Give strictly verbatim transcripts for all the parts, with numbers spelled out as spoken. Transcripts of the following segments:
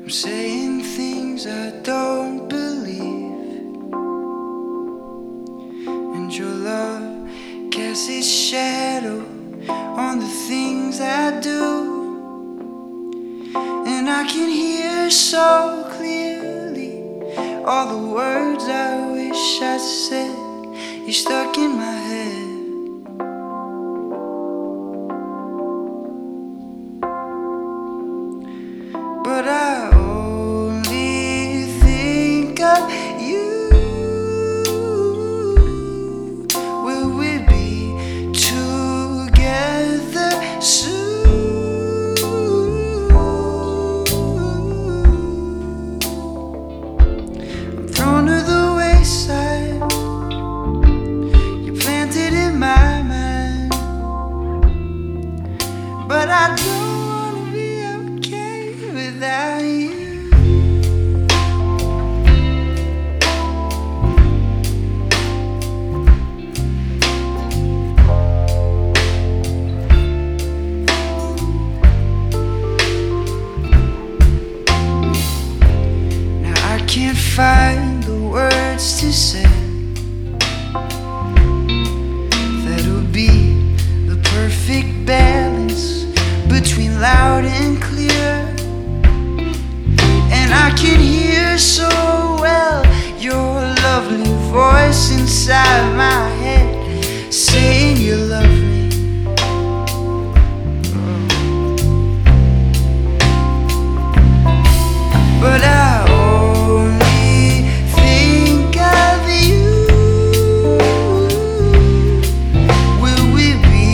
I'm saying things I don't believe, and your love casts its shadow on the things I do. And I can hear so clearly all the words I wish I said. You're stuck in my head. But I only think of you. Will we be together soon? I'm thrown to the wayside. You're planted in my mind, but I don't without you. Now I can't find the words to say that'll be the perfect balance between loud and clear. And I can hear so well your lovely voice inside my head saying you love me. But I only think of you. Will we be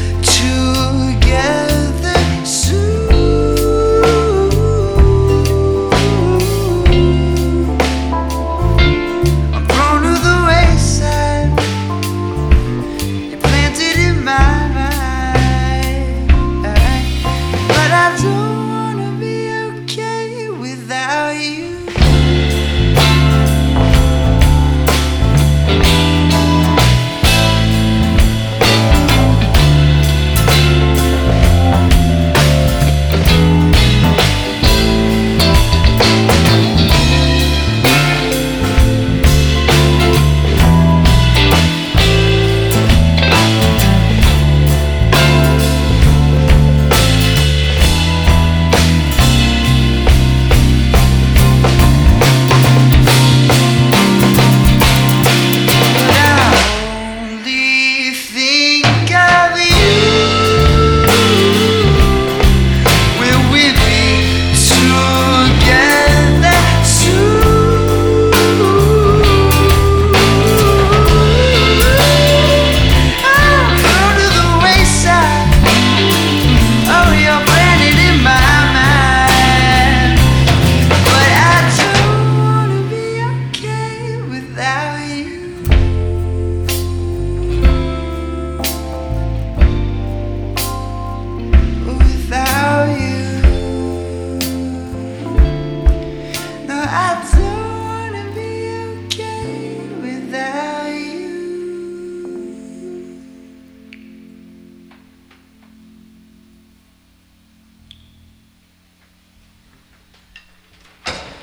together soon? I don't